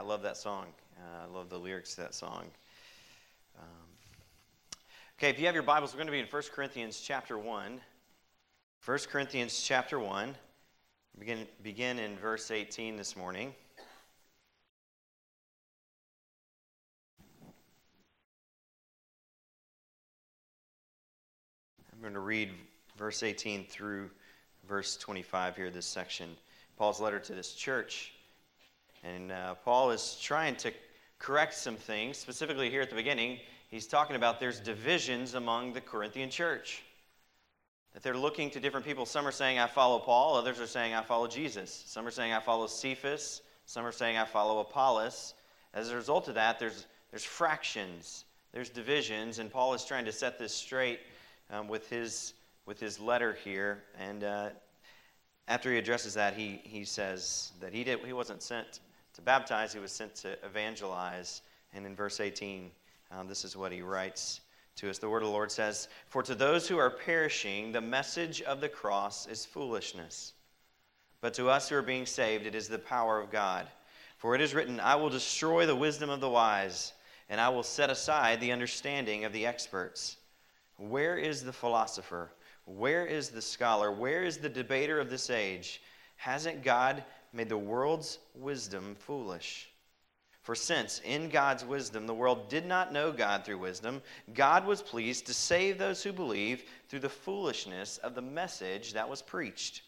love that song. I love the lyrics to that song. Okay, if you have your Bibles, we're going to be in 1 Corinthians chapter 1. 1 Corinthians chapter 1. Begin in verse 18 this morning. I'm going to read verse 18 through verse 25 here, this section. Paul's letter to this church. And Paul is trying to correct some things. Specifically here at the beginning, he's talking about there's divisions among the Corinthian church. That they're looking to different people. Some are saying, I follow Paul. Others are saying, I follow Jesus. Some are saying, I follow Cephas. Some are saying, I follow Apollos. As a result of that, there's fractions. There's divisions. And Paul is trying to set this straight with his letter here. And after he addresses that, he says that he wasn't sent to baptize. He was sent to evangelize. And in verse 18, this is what he writes to us. The word of the Lord says, "For to those who are perishing, the message of the cross is foolishness. But to us who are being saved, it is the power of God. For it is written, I will destroy the wisdom of the wise, and I will set aside the understanding of the experts. Where is the philosopher? Where is the scholar? Where is the debater of this age? Hasn't God made the world's wisdom foolish? For since in God's wisdom the world did not know God through wisdom, God was pleased to save those who believe through the foolishness of the message that was preached.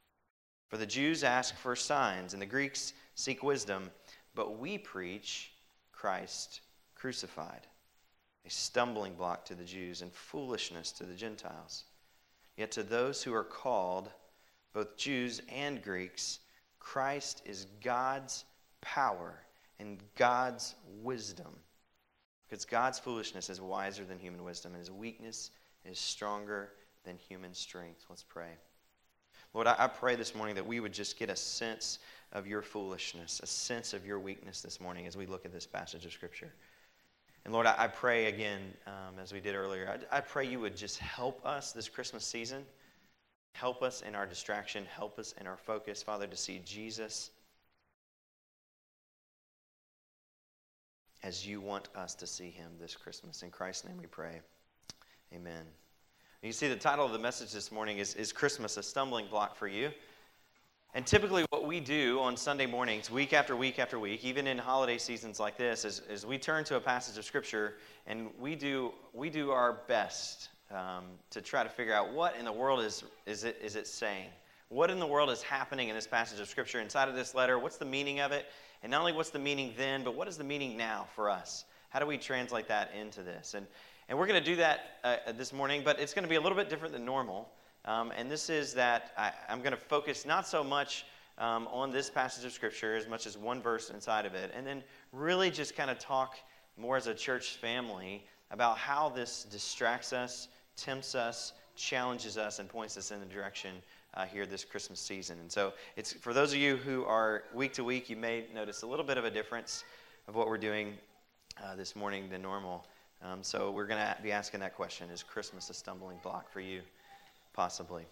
For the Jews ask for signs, and the Greeks seek wisdom, but we preach Christ crucified, a stumbling block to the Jews and foolishness to the Gentiles. Yet to those who are called, both Jews and Greeks, Christ is God's power and God's wisdom. Because God's foolishness is wiser than human wisdom, and his weakness is stronger than human strength." Let's pray. Lord, I pray this morning that we would just get a sense of your foolishness, a sense of your weakness this morning as we look at this passage of Scripture. And Lord, I pray again, as we did earlier, I pray you would just help us this Christmas season. Help us in our distraction. Help us in our focus, Father, to see Jesus as you want us to see him this Christmas. In Christ's name we pray. Amen. You see, the title of the message this morning is Christmas, a Stumbling Block for You. And typically what we do on Sunday mornings, week after week after week, even in holiday seasons like this, is we turn to a passage of Scripture and we do our best to try to figure out what in the world is it saying. What in the world is happening in this passage of Scripture inside of this letter? What's the meaning of it? And not only what's the meaning then, but what is the meaning now for us? How do we translate that into this? And we're going to do that this morning, but it's going to be a little bit different than normal. And this is that I'm going to focus not so much on this passage of Scripture as much as one verse inside of it, and then really just kind of talk more as a church family about how this distracts us, tempts us, challenges us, and points us in the direction here this Christmas season. And so it's for those of you who are week to week, you may notice a little bit of a difference of what we're doing this morning than normal. So we're going to be asking that question, is Christmas a stumbling block for you? Possibly.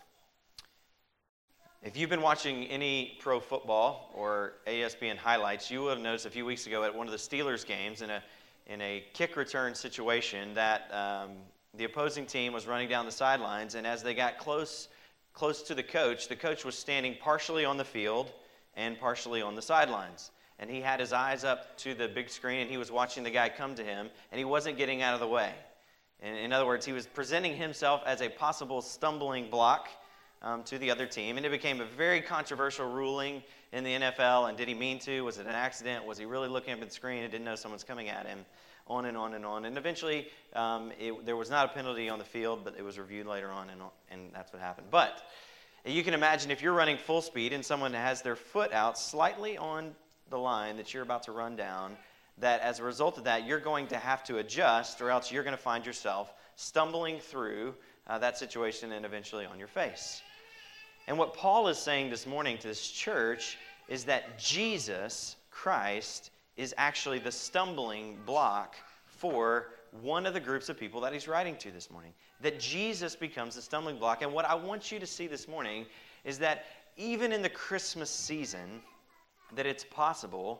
If you've been watching any pro football or ESPN highlights, you will have noticed a few weeks ago at one of the Steelers games in a kick return situation that the opposing team was running down the sidelines, and as they got close to the coach was standing partially on the field and partially on the sidelines. And he had his eyes up to the big screen, and he was watching the guy come to him, and he wasn't getting out of the way. And in other words, he was presenting himself as a possible stumbling block to the other team. And it became a very controversial ruling in the NFL. And did he mean to? Was it an accident? Was he really looking up at the screen and didn't know someone's coming at him? On and on and on. And eventually, there was not a penalty on the field, but it was reviewed later on, and that's what happened. But you can imagine if you're running full speed and someone has their foot out slightly on the line that you're about to run down, that as a result of that, you're going to have to adjust, or else you're going to find yourself stumbling through that situation and eventually on your face. And what Paul is saying this morning to this church is that Jesus Christ is actually the stumbling block for one of the groups of people that he's writing to this morning. That Jesus becomes the stumbling block. And what I want you to see this morning is that even in the Christmas season, that it's possible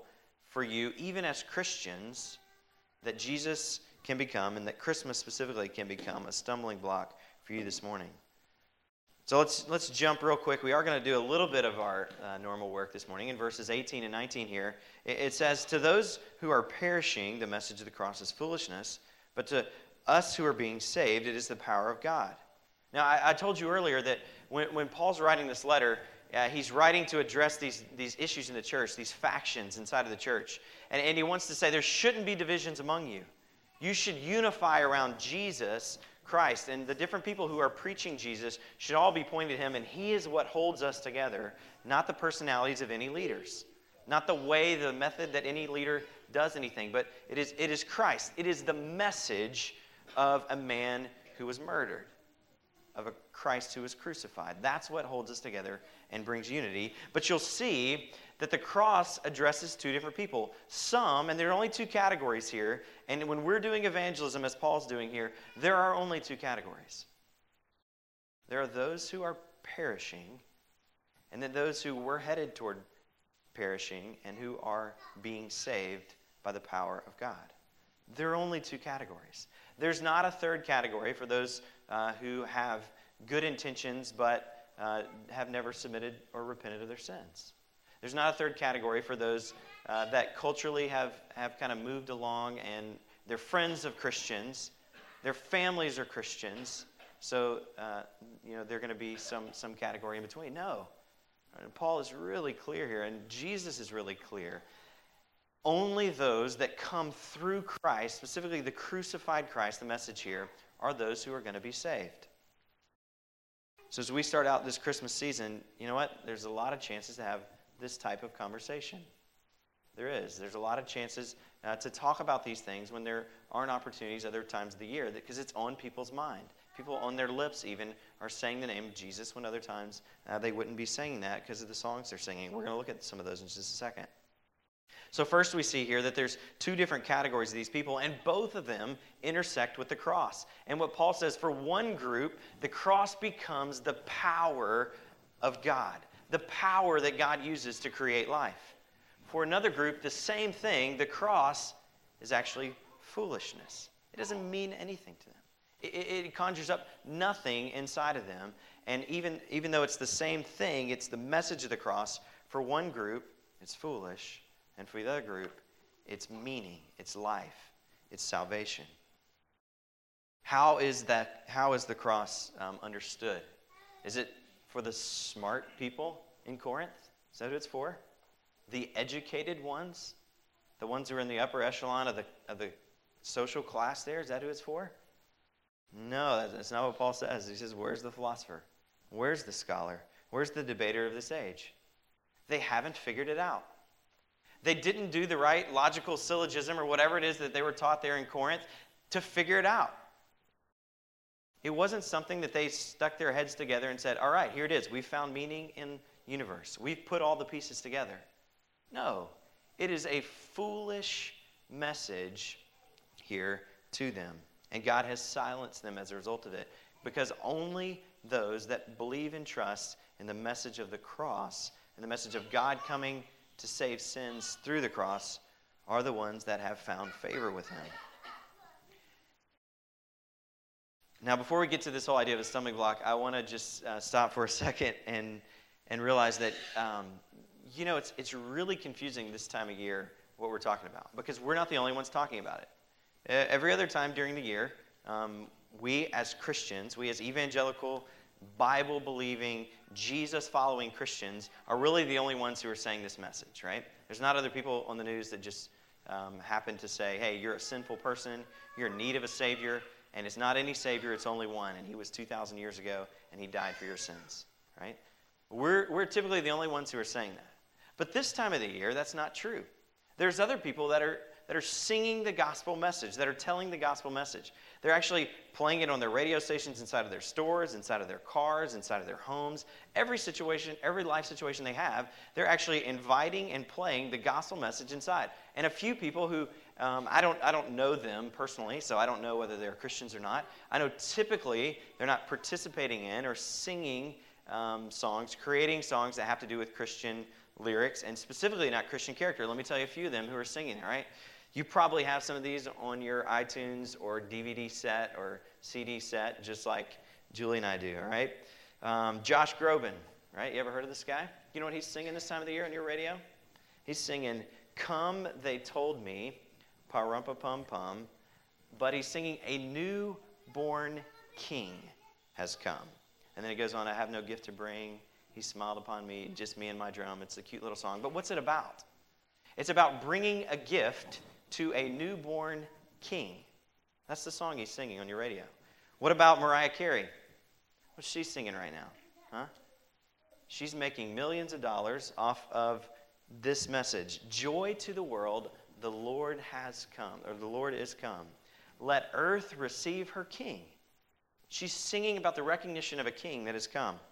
for you, even as Christians, that Jesus can become, and that Christmas specifically can become, a stumbling block for you this morning. So let's jump real quick. We are going to do a little bit of our normal work this morning. In verses 18 and 19 here, it says, "To those who are perishing, the message of the cross is foolishness, but to us who are being saved, it is the power of God." Now, I told you earlier that when Paul's writing this letter, he's writing to address these issues in the church, these factions inside of the church. And he wants to say there shouldn't be divisions among you. You should unify around Jesus Christ. And the different people who are preaching Jesus should all be pointing to him. And he is what holds us together, not the personalities of any leaders. Not the way, the method that any leader does anything. But it is Christ. It is the message of a man who was murdered, of a Christ who was crucified. That's what holds us together and brings unity. But you'll see that the cross addresses two different people. Some, and there are only two categories here, and when we're doing evangelism, as Paul's doing here, there are only two categories. There are those who are perishing, and then those who were headed toward perishing and who are being saved by the power of God. There are only two categories. There's not a third category for those who have good intentions but have never submitted or repented of their sins. There's not a third category for those that culturally have kind of moved along and they're friends of Christians, their families are Christians, so they're going to be some category in between. No. And Paul is really clear here, and Jesus is really clear. Only those that come through Christ, specifically the crucified Christ, the message here, are those who are going to be saved. So as we start out this Christmas season, you know what? There's a lot of chances to have this type of conversation. There is. There's a lot of chances to talk about these things when there aren't opportunities other times of the year, because it's on people's mind. People on their lips even are saying the name of Jesus when other times they wouldn't be saying that because of the songs they're singing. We're going to look at some of those in just a second. So first we see here that there's two different categories of these people, and both of them intersect with the cross. And what Paul says, for one group, the cross becomes the power of God, the power that God uses to create life. For another group, the same thing, the cross is actually foolishness. It doesn't mean anything to them. It conjures up nothing inside of them. And even though it's the same thing, it's the message of the cross, for one group, it's foolish. And for the other group, it's meaning, it's life, it's salvation. How is the cross understood? Is it for the smart people in Corinth? Is that who it's for? The educated ones? The ones who are in the upper echelon of the social class there? Is that who it's for? No, that's not what Paul says. He says, where's the philosopher? Where's the scholar? Where's the debater of this age? They haven't figured it out. They didn't do the right logical syllogism or whatever it is that they were taught there in Corinth to figure it out. It wasn't something that they stuck their heads together and said, all right, here it is. We've found meaning in the universe. We've put all the pieces together. No, it is a foolish message here to them. And God has silenced them as a result of it, because only those that believe and trust in the message of the cross and the message of God coming to save sins through the cross are the ones that have found favor with him. Now, before we get to this whole idea of a stumbling block, I want to just stop for a second and realize that, it's really confusing this time of year what we're talking about, because we're not the only ones talking about it. Every other time during the year, we as Christians, we as evangelical, Bible-believing, Jesus-following Christians are really the only ones who are saying this message, right? There's not other people on the news that just happen to say, hey, you're a sinful person, you're in need of a Savior, and it's not any Savior, it's only one, and he was 2,000 years ago, and he died for your sins, right? We're typically the only ones who are saying that. But this time of the year, that's not true. There's other people that are singing the gospel message, that are telling the gospel message. They're actually playing it on their radio stations inside of their stores, inside of their cars, inside of their homes. Every situation, every life situation they have, they're actually inviting and playing the gospel message inside. And a few people who, I don't know them personally, so I don't know whether they're Christians or not. I know typically they're not participating in or singing songs, creating songs that have to do with Christian lyrics, and specifically not Christian character. Let me tell you a few of them who are singing, all right? You probably have some of these on your iTunes or DVD set or CD set, just like Julie and I do, all right? Josh Groban, right? You ever heard of this guy? You know what he's singing this time of the year on your radio? He's singing, "Come, They Told Me," pa-rum-pa-pum-pum, but he's singing, "A newborn king has come." And then it goes on, "I have no gift to bring. He smiled upon me, just me and my drum." It's a cute little song. But what's it about? It's about bringing a gift to a newborn king. That's the song he's singing on your radio. What about Mariah Carey? What's she singing right now? Huh? She's making millions of dollars off of this message. "Joy to the world, the Lord has come," or "the Lord is come. Let earth receive her king." She's singing about the recognition of a king that has come.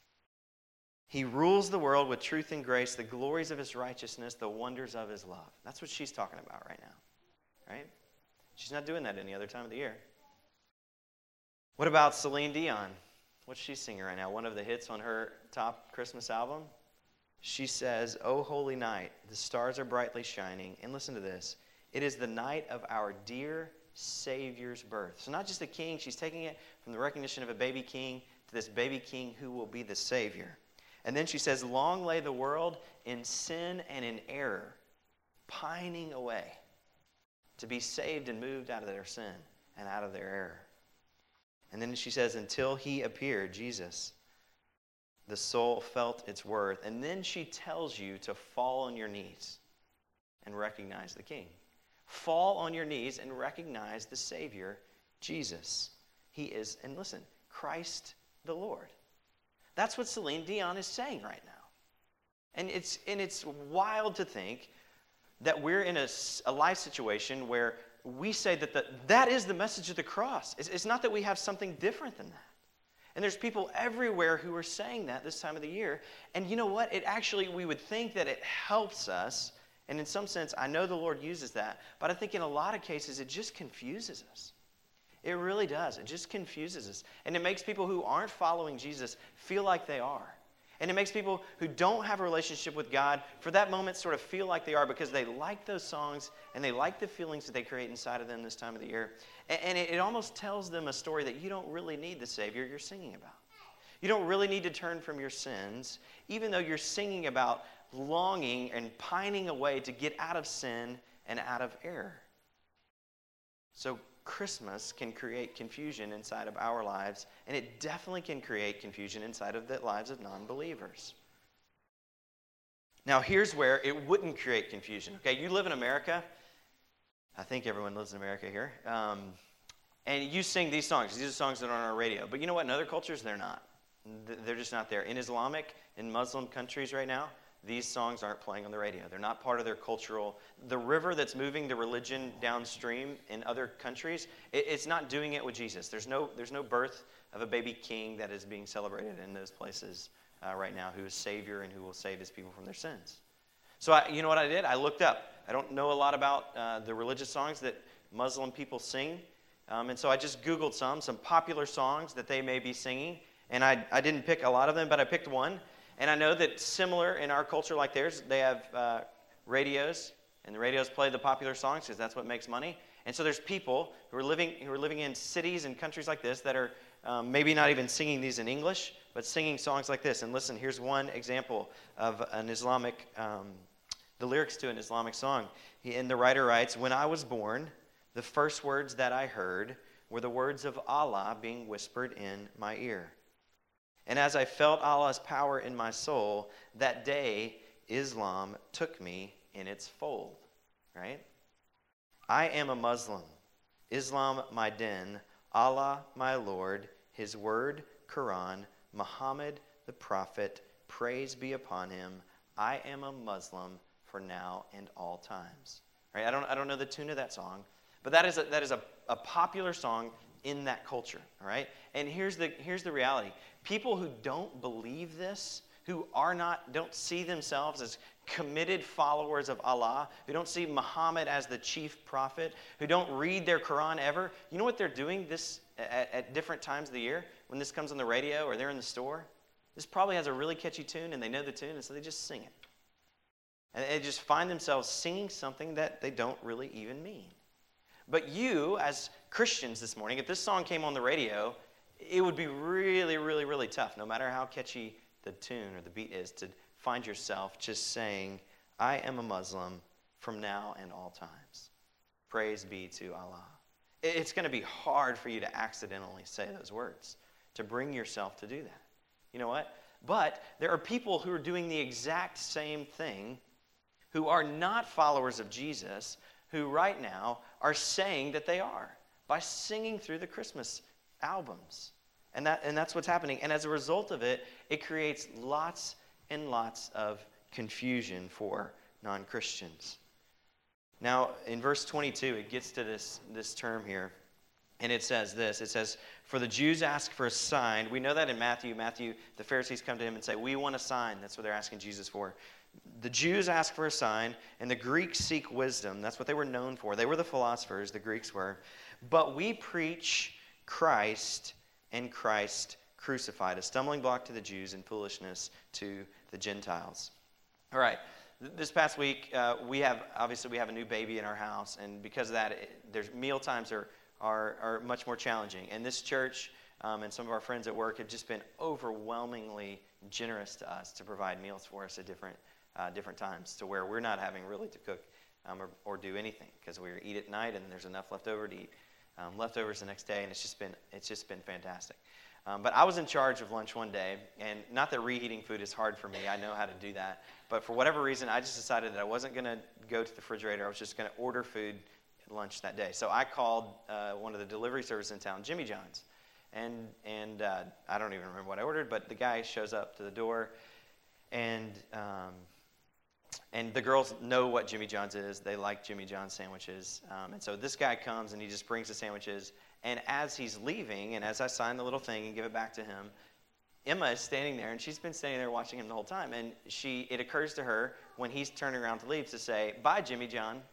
"He rules the world with truth and grace, the glories of his righteousness, the wonders of his love." That's what she's talking about right now, right? She's not doing that any other time of the year. What about Celine Dion? What's she singing right now? One of the hits on her top Christmas album? She says, "O holy night, the stars are brightly shining." And listen to this. "It is the night of our dear Savior's birth." So not just a king, she's taking it from the recognition of a baby king to this baby king who will be the Savior. And then she says, "Long lay the world in sin and in error, pining away to be saved and moved out of their sin and out of their error." And then she says, "Until he appeared, Jesus, the soul felt its worth." And then she tells you to fall on your knees and recognize the king. Fall on your knees and recognize the Savior, Jesus. He is, and listen, Christ the Lord. That's what Celine Dion is saying right now. And it's wild to think that we're in a life situation where we say that that is the message of the cross. It's not that we have something different than that. And there's people everywhere who are saying that this time of the year. And you know what? It actually, we would think that it helps us. And in some sense, I know the Lord uses that. But I think in a lot of cases, it just confuses us. It really does. It just confuses us. And it makes people who aren't following Jesus feel like they are. And it makes people who don't have a relationship with God for that moment sort of feel like they are because they like those songs and they like the feelings that they create inside of them this time of the year. And it almost tells them a story that you don't really need the Savior you're singing about. You don't really need to turn from your sins, even though you're singing about longing and pining away to get out of sin and out of error. So Christmas can create confusion inside of our lives, and it definitely can create confusion inside of the lives of non-believers. Now, here's where it wouldn't create confusion. Okay, you live in America. I think everyone lives in America here. And you sing these songs. These are songs that are on our radio. But you know what? In other cultures, they're not. They're just not there. In Islamic, in Muslim countries right now, these songs aren't playing on the radio. They're not part of their cultural. The river that's moving the religion downstream in other countries, it's not doing it with Jesus. There's no birth of a baby king that is being celebrated in those places right now who is Savior and who will save his people from their sins. So you know what I did? I looked up. I don't know a lot about the religious songs that Muslim people sing. And so I just Googled some popular songs that they may be singing. And I didn't pick a lot of them, but I picked one. And I know that similar in our culture like theirs, they have radios, and the radios play the popular songs because that's what makes money. And so there's people who are living in cities and countries like this that are maybe not even singing these in English, but singing songs like this. And listen, here's one example of an Islamic, the lyrics to an Islamic song. And the writer writes, "When I was born, the first words that I heard were the words of Allah being whispered in my ear. And as I felt Allah's power in my soul, that day Islam took me in its fold." Right? "I am a Muslim, Islam my din, Allah my Lord, His word, Quran, Muhammad the Prophet, praise be upon him. I am a Muslim for now and all times." Right? I don't know the tune of that song, but that is a popular song in that culture. All right? And here's the reality. People who don't believe this, who don't see themselves as committed followers of Allah, who don't see Muhammad as the chief prophet, who don't read their Quran ever, you know what they're doing this at different times of the year when this comes on the radio or they're in the store? This probably has a really catchy tune and they know the tune, and so they just sing it. And they just find themselves singing something that they don't really even mean. But you, as Christians this morning, if this song came on the radio, it would be really, really, really tough, no matter how catchy the tune or the beat is, to find yourself just saying, I am a Muslim from now and all times. Praise be to Allah. It's going to be hard for you to accidentally say those words, to bring yourself to do that. You know what? But there are people who are doing the exact same thing, who are not followers of Jesus, who right now are saying that they are by singing through the Christmas albums. And that's what's happening. And as a result of it, it creates lots and lots of confusion for non-Christians. Now, in verse 22, it gets to this term here. And it says this. It says, for the Jews ask for a sign. We know that in Matthew, the Pharisees come to him and say, we want a sign. That's what they're asking Jesus for. The Jews ask for a sign, and the Greeks seek wisdom. That's what they were known for. They were the philosophers, the Greeks were. But we preach Christ and Christ crucified, a stumbling block to the Jews and foolishness to the Gentiles. All right. This past week, we have a new baby in our house, and because of that, meal times are much more challenging. And this church and some of our friends at work have just been overwhelmingly generous to us to provide meals for us at different times, to where we're not having really to cook or do anything, because we eat at night and there's enough left over to eat leftovers the next day, and it's just been fantastic. But I was in charge of lunch one day, and not that reheating food is hard for me. I know how to do that. But for whatever reason, I just decided that I wasn't going to go to the refrigerator. I was just going to order food at lunch that day. So I called one of the delivery services in town, Jimmy John's. And I don't even remember what I ordered, but the guy shows up to the door, and the girls know what Jimmy John's is. They like Jimmy John's sandwiches. And so this guy comes, and he just brings the sandwiches. And as he's leaving, and as I sign the little thing and give it back to him, Emma is standing there, and she's been standing there watching him the whole time. And it occurs to her when he's turning around to leave to say, bye, Jimmy John.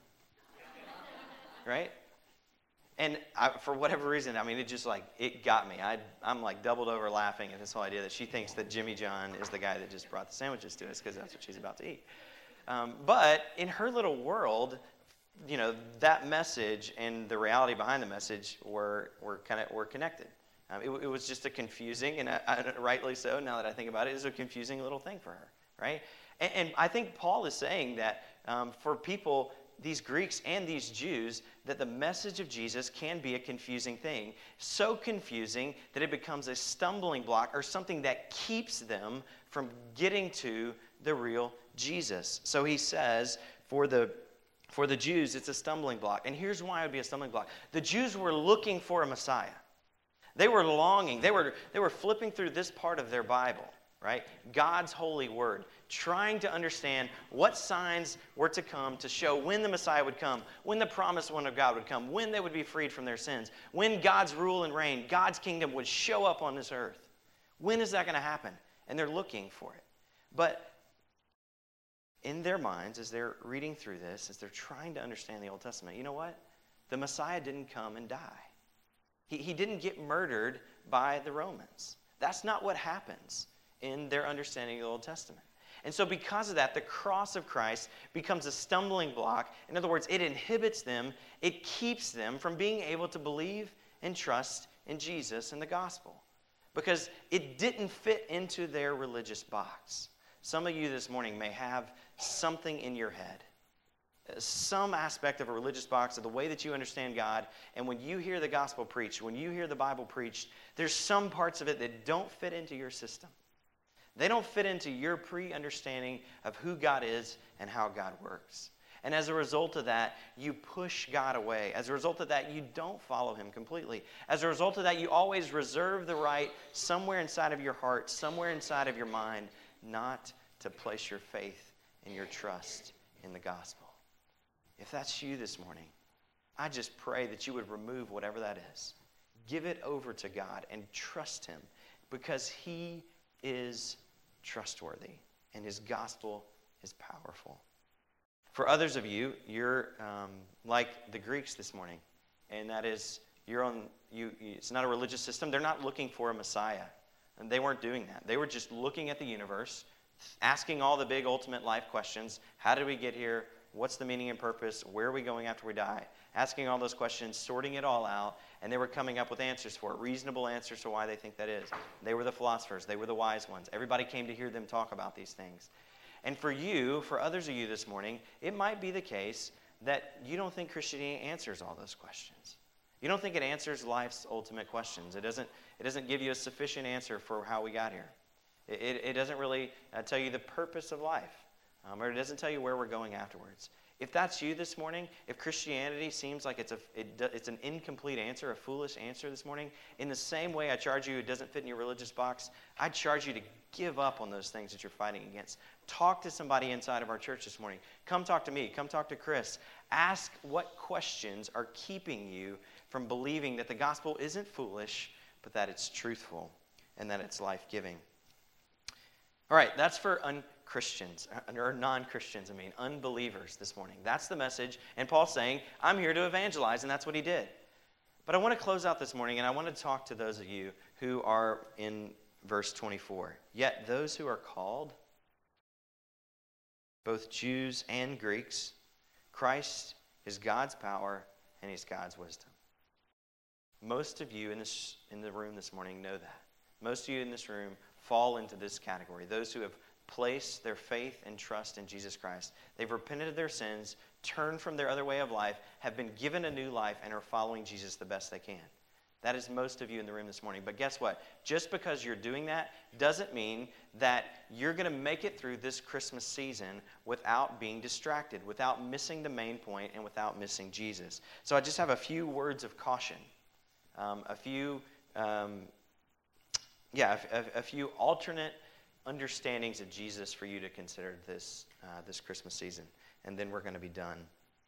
Right? And for whatever reason, it got me. I'm like doubled over laughing at this whole idea that she thinks that Jimmy John is the guy that just brought the sandwiches to us, because that's what she's about to eat. But in her little world, that message and the reality behind the message were connected. It was just a confusing, and rightly so, now that I think about it, is a confusing little thing for her, right? And I think Paul is saying that for people, these Greeks and these Jews, that the message of Jesus can be a confusing thing. So confusing that it becomes a stumbling block, or something that keeps them from getting to the real Jesus. So he says, for the Jews, it's a stumbling block. And here's why it would be a stumbling block. The Jews were looking for a Messiah. They were longing. They were flipping through this part of their Bible, right? God's holy word, trying to understand what signs were to come to show when the Messiah would come, when the promised one of God would come, when they would be freed from their sins, when God's rule and reign, God's kingdom would show up on this earth. When is that going to happen? And they're looking for it. But in their minds, as they're reading through this, as they're trying to understand the Old Testament, you know what? The Messiah didn't come and die. He didn't get murdered by the Romans. That's not what happens in their understanding of the Old Testament. And so because of that, the cross of Christ becomes a stumbling block. In other words, it inhibits them. It keeps them from being able to believe and trust in Jesus and the gospel, because it didn't fit into their religious box. Some of you this morning may have something in your head, some aspect of a religious box of the way that you understand God, and when you hear the gospel preached, when you hear the Bible preached, there's some parts of it that don't fit into your system. They don't fit into your pre-understanding of who God is and how God works. And as a result of that, you push God away. As a result of that, you don't follow him completely. As a result of that, you always reserve the right somewhere inside of your heart, somewhere inside of your mind, not to place your faith and your trust in the gospel. If that's you this morning, I just pray that you would remove whatever that is. Give it over to God and trust him, because he is trustworthy and his gospel is powerful. For others of you, you're like the Greeks this morning, and that is it's not a religious system. They're not looking for a Messiah, and they weren't doing that. They were just looking at the universe, asking all the big ultimate life questions. How did we get here? What's the meaning and purpose? Where are we going after we die? Asking all those questions, sorting it all out, and they were coming up with answers for it, reasonable answers to why they think that is. They were the philosophers. They were the wise ones. Everybody came to hear them talk about these things. And for you, for others of you this morning, it might be the case that you don't think Christianity answers all those questions. You don't think it answers life's ultimate questions. It doesn't give you a sufficient answer for how we got here. It doesn't really tell you the purpose of life, or it doesn't tell you where we're going afterwards. If that's you this morning, if Christianity seems like it's an incomplete answer, a foolish answer this morning, in the same way I charge you it doesn't fit in your religious box, I charge you to give up on those things that you're fighting against. Talk to somebody inside of our church this morning. Come talk to me. Come talk to Chris. Ask what questions are keeping you from believing that the gospel isn't foolish, but that it's truthful and that it's life-giving. All right, that's for Christians, or non-Christians, unbelievers this morning. That's the message. And Paul's saying, I'm here to evangelize, and that's what he did. But I want to close out this morning, and I want to talk to those of you who are in verse 24. Yet those who are called, both Jews and Greeks, Christ is God's power, and he's God's wisdom. Most of you in the room this morning know that. Most of you in this room fall into this category. Those who have placed their faith and trust in Jesus Christ. They've repented of their sins, turned from their other way of life, have been given a new life, and are following Jesus the best they can. That is most of you in the room this morning. But guess what? Just because you're doing that doesn't mean that you're going to make it through this Christmas season without being distracted, without missing the main point, and without missing Jesus. So I just have a few words of caution, a few alternate understandings of Jesus for you to consider this Christmas season, and then we're going to be done.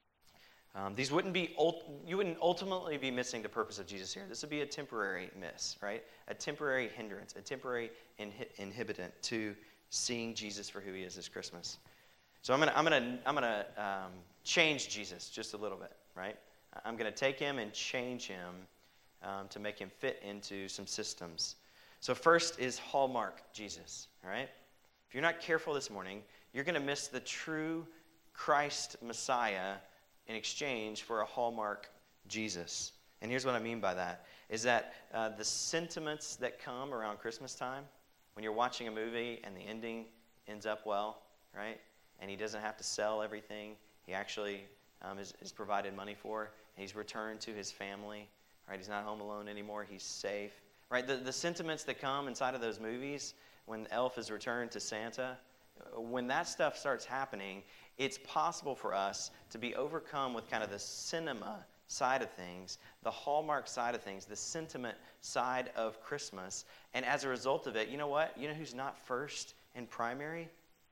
You wouldn't ultimately be missing the purpose of Jesus here. This would be a temporary miss, right? A temporary hindrance, a temporary inhibitant to seeing Jesus for who he is this Christmas. So I'm gonna change Jesus just a little bit, right? I'm gonna take him and change him to make him fit into some systems. So first is Hallmark Jesus, all right? If you're not careful this morning, you're going to miss the true Christ Messiah in exchange for a Hallmark Jesus. And here's what I mean by that, is that the sentiments that come around Christmas time, when you're watching a movie and the ending ends up well, right? And he doesn't have to sell everything. He actually is provided money for. And he's returned to his family, right? He's not home alone anymore. He's safe. Right, the sentiments that come inside of those movies, when the elf is returned to Santa, when that stuff starts happening, it's possible for us to be overcome with kind of the cinema side of things, the Hallmark side of things, the sentiment side of Christmas. And as a result of it, you know what? You know who's not first and primary?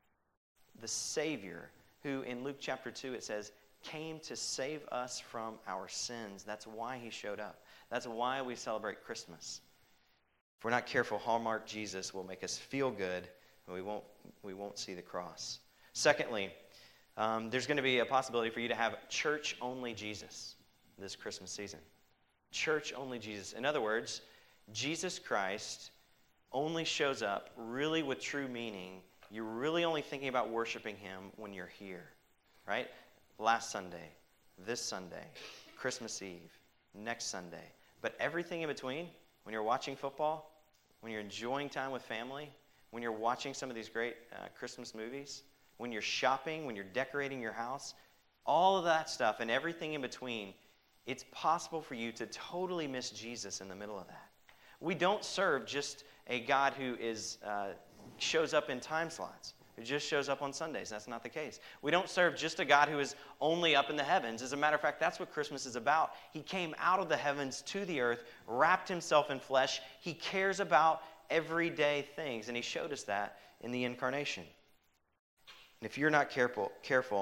The Savior, who in Luke chapter 2 it says, came to save us from our sins. That's why he showed up. That's why we celebrate Christmas. If we're not careful, Hallmark Jesus will make us feel good, and we won't see the cross. Secondly, there's going to be a possibility for you to have church-only Jesus this Christmas season. Church-only Jesus. In other words, Jesus Christ only shows up really with true meaning. You're really only thinking about worshiping him when you're here, right? Last Sunday, this Sunday, Christmas Eve, next Sunday. But everything in between, when you're watching football, when you're enjoying time with family, when you're watching some of these great Christmas movies, when you're shopping, when you're decorating your house, all of that stuff and everything in between, it's possible for you to totally miss Jesus in the middle of that. We don't serve just a God who shows up in time slots, who just shows up on Sundays. That's not the case. We don't serve just a God who is only up in the heavens. As a matter of fact, that's what Christmas is about. He came out of the heavens to the earth, wrapped himself in flesh. He cares about everyday things, and he showed us that in the incarnation. And if you're not careful,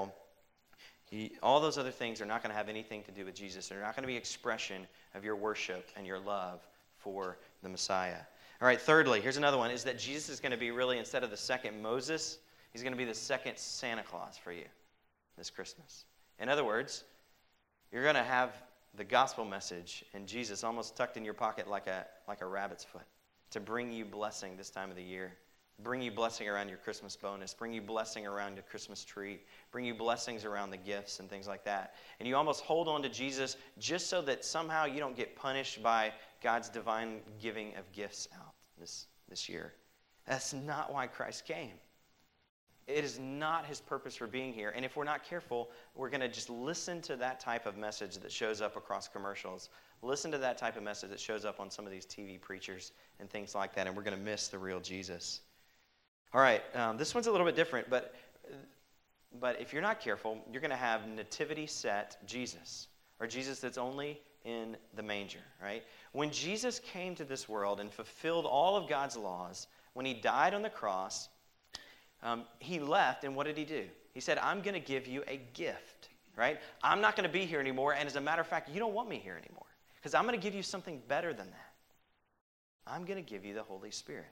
all those other things are not going to have anything to do with Jesus. They're not going to be expression of your worship and your love for the Messiah. All right, thirdly, here's another one, is that Jesus is going to be really, instead of the second Moses, he's going to be the second Santa Claus for you this Christmas. In other words, you're going to have the gospel message and Jesus almost tucked in your pocket like a rabbit's foot to bring you blessing this time of the year bring you blessing around your Christmas bonus, bring you blessing around your Christmas tree, bring you blessings around the gifts and things like that. And you almost hold on to Jesus just so that somehow you don't get punished by God's divine giving of gifts out this year. That's not why Christ came. It is not his purpose for being here. And if we're not careful, we're going to just listen to that type of message that shows up across commercials. Listen to that type of message that shows up on some of these TV preachers and things like that, and we're going to miss the real Jesus. All right, this one's a little bit different, but if you're not careful, you're going to have nativity set Jesus, or Jesus that's only in the manger, right? When Jesus came to this world and fulfilled all of God's laws, when he died on the cross, he left, and what did he do? He said, I'm going to give you a gift, right? I'm not going to be here anymore, and as a matter of fact, you don't want me here anymore, because I'm going to give you something better than that. I'm going to give you the Holy Spirit.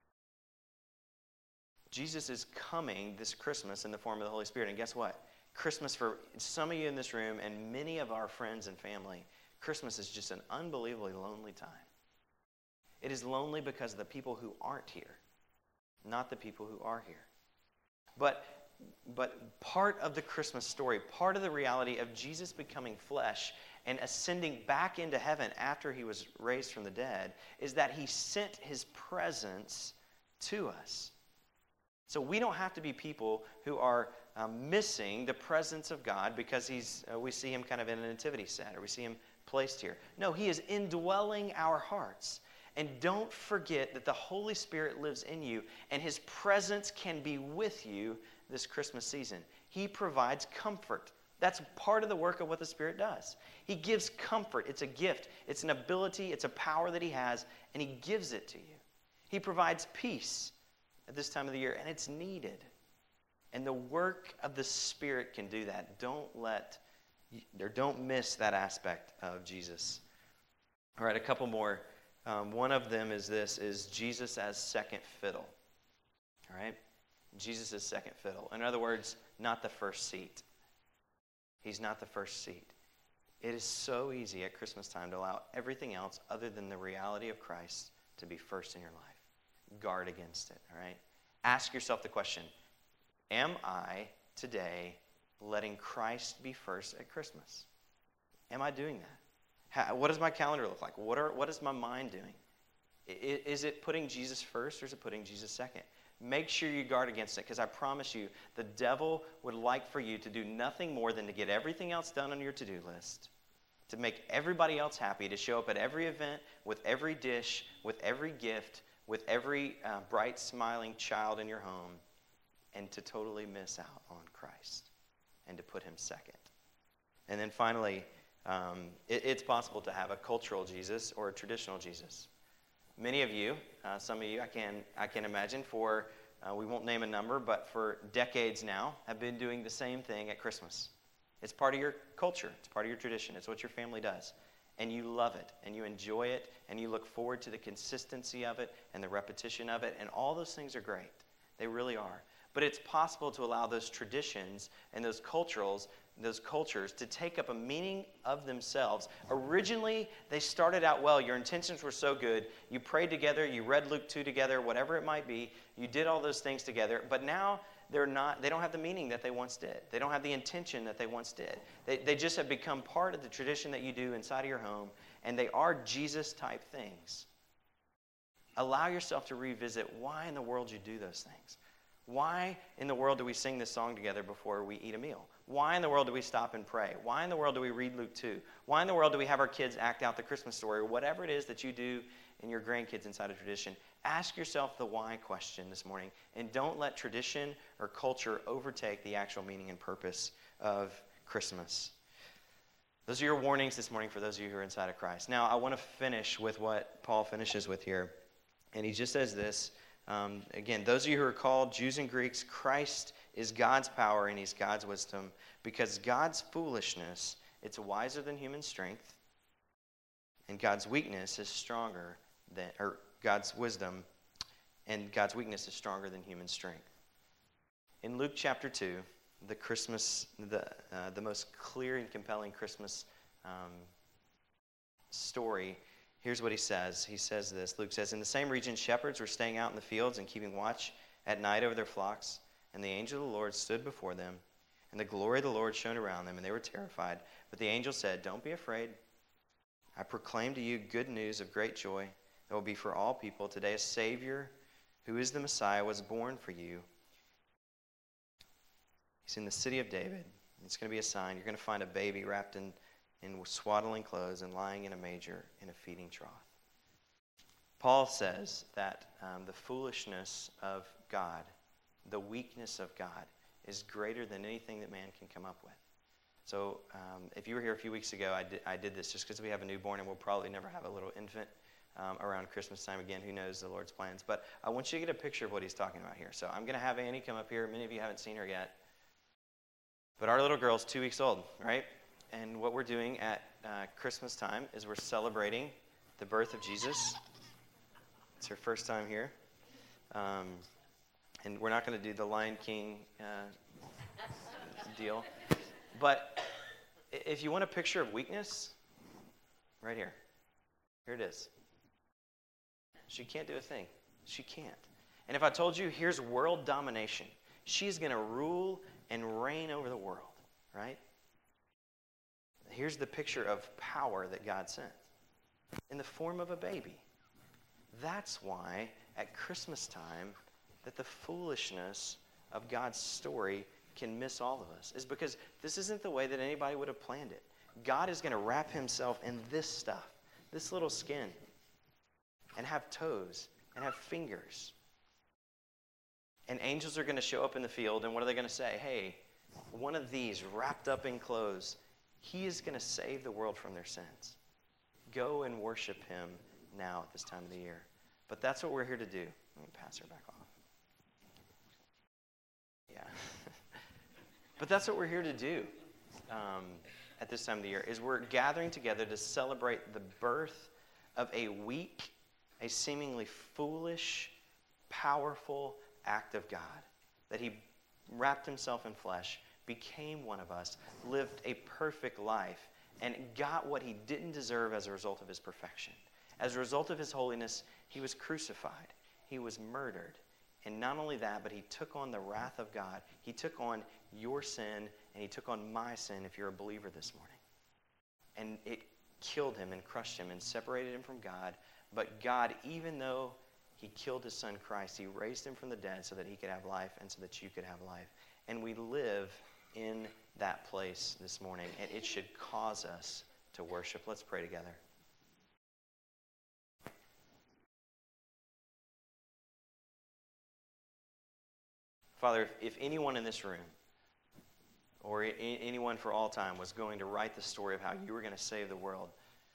Jesus is coming this Christmas in the form of the Holy Spirit, and guess what? Christmas for some of you in this room and many of our friends and family, Christmas is just an unbelievably lonely time. It is lonely because of the people who aren't here, not the people who are here. But part of the Christmas story, part of the reality of Jesus becoming flesh and ascending back into heaven after he was raised from the dead is that he sent his presence to us. So we don't have to be people who are missing the presence of God because we see him kind of in a nativity set or we see him placed here. No, he is indwelling our hearts. And don't forget that the Holy Spirit lives in you and his presence can be with you this Christmas season. He provides comfort. That's part of the work of what the Spirit does. He gives comfort. It's a gift. It's an ability. It's a power that he has, and he gives it to you. He provides peace at this time of the year, and it's needed. And the work of the Spirit can do that. Don't miss that aspect of Jesus. All right, a couple more. One of them is Jesus as second fiddle. All right? Jesus is second fiddle. In other words, not the first seat. He's not the first seat. It is so easy at Christmas time to allow everything else other than the reality of Christ to be first in your life. Guard against it, all right? Ask yourself the question, am I today letting Christ be first at Christmas? Am I doing that? What does my calendar look like? What is my mind doing? Is it putting Jesus first or is it putting Jesus second? Make sure you guard against it, because I promise you, the devil would like for you to do nothing more than to get everything else done on your to-do list, to make everybody else happy, to show up at every event, with every dish, with every gift, with every bright, smiling child in your home, and to totally miss out on Christ, and to put him second. And then finally, it's possible to have a cultural Jesus or a traditional Jesus. Many of you, some of you, I can imagine, we won't name a number, but for decades now, have been doing the same thing at Christmas. It's part of your culture. It's part of your tradition. It's what your family does. And you love it, and you enjoy it, and you look forward to the consistency of it and the repetition of it, and all those things are great. They really are. But it's possible to allow those traditions and those cultures to take up a meaning of themselves. Originally, they started out well. Your intentions were so good. You prayed together. You read Luke 2 together, whatever it might be. You did all those things together. But now they don't have the meaning that they once did. They don't have the intention that they once did. They just have become part of the tradition that you do inside of your home, and they are Jesus-type things. Allow yourself to revisit why in the world you do those things. Why in the world do we sing this song together before we eat a meal? Why in the world do we stop and pray? Why in the world do we read Luke 2? Why in the world do we have our kids act out the Christmas story? Or whatever it is that you do in your grandkids inside of tradition. Ask yourself the why question this morning, and don't let tradition or culture overtake the actual meaning and purpose of Christmas. Those are your warnings this morning for those of you who are inside of Christ. Now, I want to finish with what Paul finishes with here. And he just says this. Again, those of you who are called, Jews and Greeks, Christ is God's power and he's God's wisdom, because God's foolishness, it's wiser than human strength, and God's weakness is stronger than, or God's wisdom and God's weakness is stronger than human strength. In Luke chapter 2, the most clear and compelling Christmas story, here's what he says. He says this. Luke says, "In the same region, shepherds were staying out in the fields and keeping watch at night over their flocks. And the angel of the Lord stood before them, and the glory of the Lord shone around them, and they were terrified. But the angel said, 'Don't be afraid. I proclaim to you good news of great joy that will be for all people. Today a Savior, who is the Messiah, was born for you. He's in the city of David. It's going to be a sign. You're going to find a baby wrapped in swaddling clothes and lying in a manger in a feeding trough.'" Paul says that the foolishness of God, the weakness of God, is greater than anything that man can come up with. So if you were here a few weeks ago, I did this just because we have a newborn, and we'll probably never have a little infant around Christmas time again. Who knows the Lord's plans? But I want you to get a picture of what he's talking about here. So I'm going to have Annie come up here. Many of you haven't seen her yet. But our little girl's 2 weeks old, right? And what we're doing at Christmas time is we're celebrating the birth of Jesus. It's her first time here. And we're not going to do the Lion King deal. But if you want a picture of weakness, right here. Here it is. She can't do a thing. She can't. And if I told you, here's world domination, she's going to rule and reign over the world, right? Here's the picture of power that God sent in the form of a baby. That's why at Christmas time that the foolishness of God's story can miss all of us, is because this isn't the way that anybody would have planned it. God is going to wrap himself in this stuff, this little skin, and have toes and have fingers. And angels are going to show up in the field, and what are they going to say? Hey, one of these wrapped up in clothes, he is going to save the world from their sins. Go and worship him now at this time of the year. But that's what we're here to do. Let me pass her back off. Yeah. But that's what we're here to do at this time of the year, is we're gathering together to celebrate the birth of a weak, a seemingly foolish, powerful act of God. That he wrapped himself in flesh, became one of us, lived a perfect life, and got what he didn't deserve as a result of his perfection. As a result of his holiness, he was crucified. He was murdered. And not only that, but he took on the wrath of God. He took on your sin, and he took on my sin if you're a believer this morning. And it killed him and crushed him and separated him from God. But God, even though he killed his son Christ, he raised him from the dead so that he could have life and so that you could have life. And we live in that place this morning, and it should cause us to worship. Let's pray together. Father, if anyone in this room, or anyone for all time, was going to write the story of how you were going to save the world,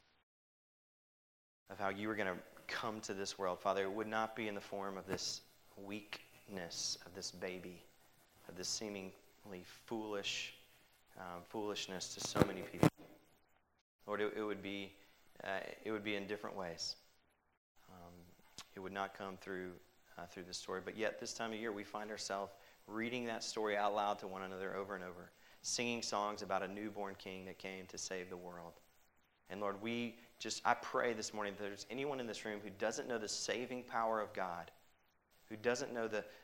of how you were going to come to this world, Father, it would not be in the form of this weakness of this baby, of this seemingly foolishness to so many people. Lord, it would be in different ways. It would not come through this story. But yet, this time of year, we find ourselves reading that story out loud to one another over and over, singing songs about a newborn king that came to save the world. And Lord, I pray this morning that there's anyone in this room who doesn't know the saving power of God, who doesn't know the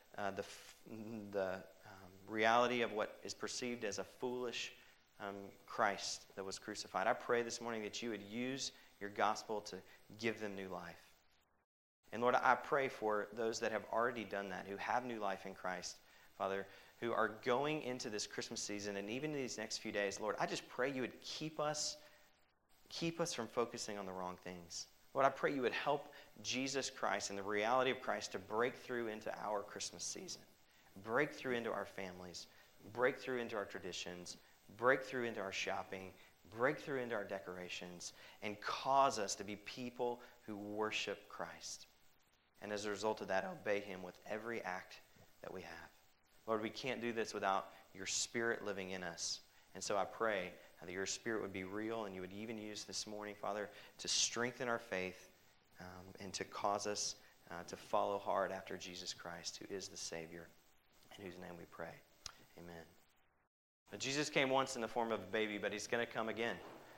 reality of what is perceived as a foolish Christ that was crucified. I pray this morning that you would use your gospel to give them new life. And Lord, I pray for those that have already done that, who have new life in Christ, Father, who are going into this Christmas season and even these next few days. Lord, I just pray you would keep us from focusing on the wrong things. Lord, I pray you would help Jesus Christ and the reality of Christ to break through into our Christmas season, break through into our families, break through into our traditions, break through into our shopping, break through into our decorations, and cause us to be people who worship Christ. And as a result of that, obey him with every act that we have. Lord, we can't do this without your Spirit living in us. And so I pray that your Spirit would be real, and you would even use this morning, Father, to strengthen our faith and to cause us to follow hard after Jesus Christ, who is the Savior, in whose name we pray. Amen. Now, Jesus came once in the form of a baby, but he's going to come again.